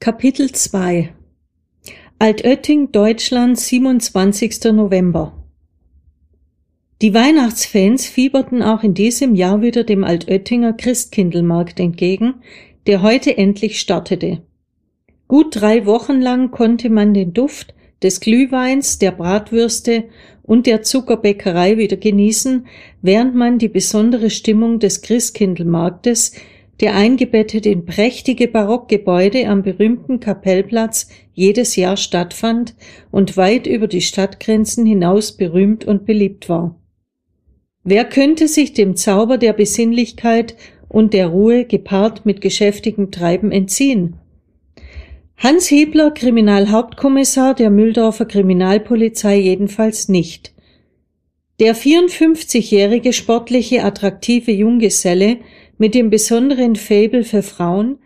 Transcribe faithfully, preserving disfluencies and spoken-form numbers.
Kapitel zwei Altötting, Deutschland, siebenundzwanzigster November. Die Weihnachtsfans fieberten auch in diesem Jahr wieder dem Altöttinger Christkindlmarkt entgegen, der heute endlich startete. Gut drei Wochen lang konnte man den Duft des Glühweins, der Bratwürste und der Zuckerbäckerei wieder genießen, während man die besondere Stimmung des Christkindlmarktes, der eingebettet in prächtige Barockgebäude am berühmten Kapellplatz jedes Jahr stattfand und weit über die Stadtgrenzen hinaus berühmt und beliebt war. Wer könnte sich dem Zauber der Besinnlichkeit und der Ruhe gepaart mit geschäftigem Treiben entziehen? Hans Hiebler, Kriminalhauptkommissar der Mühldorfer Kriminalpolizei, jedenfalls nicht. Der vierundfünfzigjährige, sportliche, attraktive Junggeselle mit dem besonderen Faible für Frauen